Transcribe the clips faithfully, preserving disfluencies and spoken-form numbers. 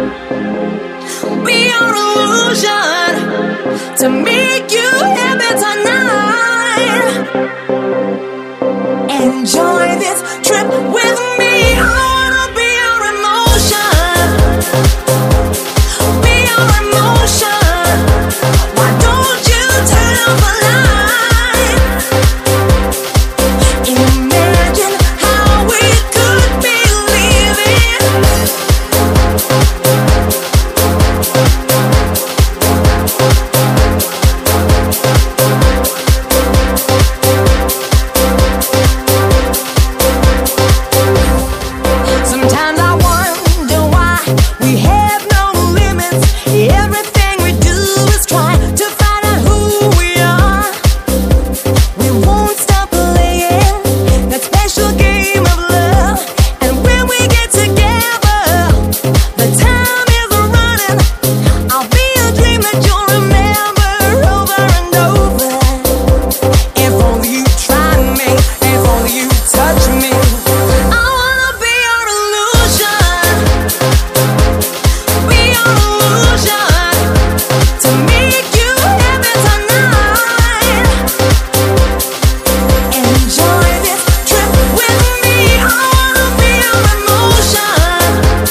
Be your illusion to make you happy tonight. Enjoy this trip with me. I wanna be your emotion. Be your emotion. Why don't you turn off the light? Imagine how we could be living. Sometimes I wonder why we have no limits. Everything we do is try to find out who we are. We won't stop playing that special game of love. And when we get together, the time is running. I'll be a dream that you'll remember over and over. If only you try me, if only you touch me. I wanna be your illusion. Be your illusion to make you happy tonight. Enjoy this trip with me. I wanna be your emotion.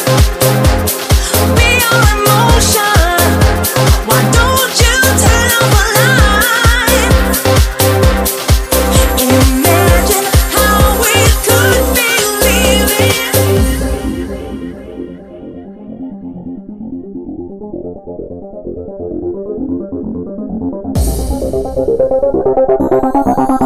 Be your emotion. Why don't you turn off the light? Imagine how we could be living.